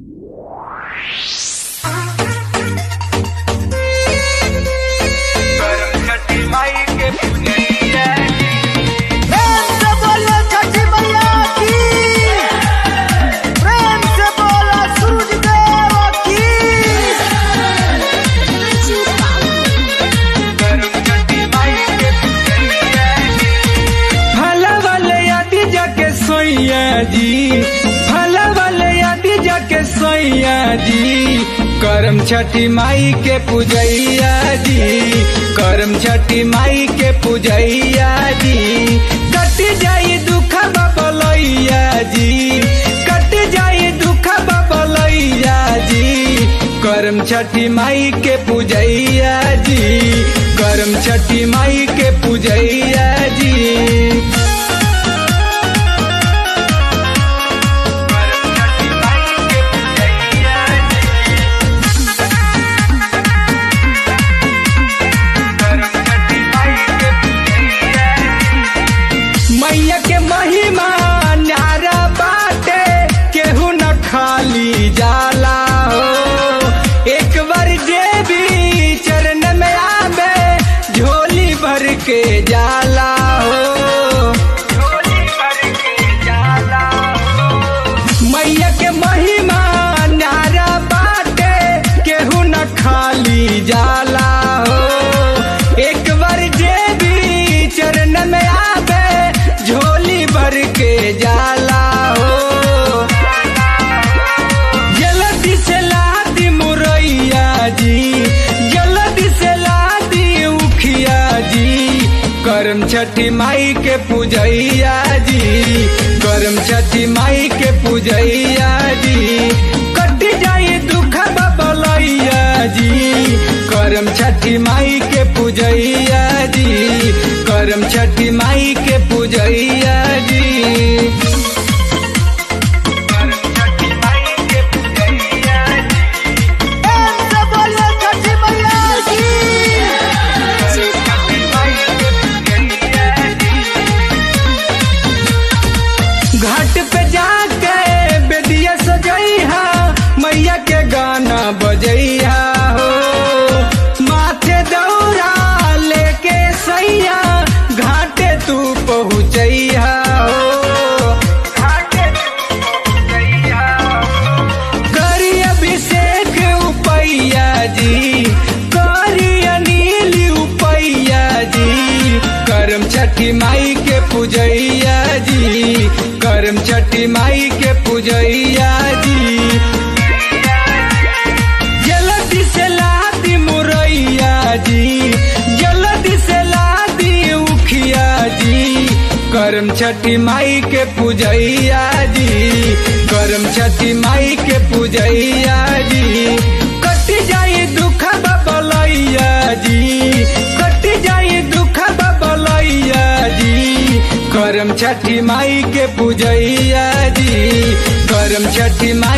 करम छठी माई के पूजैया जी, करम छठी माई के पूजैया जी। कट जाई दुख बबलैया जी, कट जाई दुख बबलैया जी। करम छठी माई के पूजैया जी, करम छठी माई के पूजैया जी। मैया के महिमा न्यारा बाटे, केहू न खाली जाला हो। एक बार जे भी चरण में आवे, झोली भर के जाला हो, झोली भर के जाला हो। मैया के महिमा न्यारा बाटे, केहू न खाली जाला हो। एक बार जे भी चरण में आवे, झोली भर के जाला हो। जल्दी से लादी मुरैया जी, जल्दी से लादी उखिया जी। करम छठी माई के पूजैया जी, करम छठी माई के पूजैया जी। कट जाई दुख बबलैया जी, करम छठी माई के पूजैया जी, करम छठी माई के पूजैया जी। घाट पे जाके बेदिया सजैहा, मैया के गाना बजैहा हो। माथे दौरा लेके सैया, घाटे तू पहुँचैहा हो, घाटे तू पहुँचैहा हो। करी अभिषेक उपैया जी, करी अनिल उपैया जी। करम छठी माई के पूजैया जी, करम छठी माई के पूजैया जी। जल्दी से लादी मुरैया जी, जल्दी से लादी उखिया जी। करम छठी माई के पूजैया जी, करम छठी माई के पूजैया जी। कट जाई दुख बबलैया जी, कट जाई दुख बबलैया जी। करम छठी माई के पूजैया जी, करम छठी माई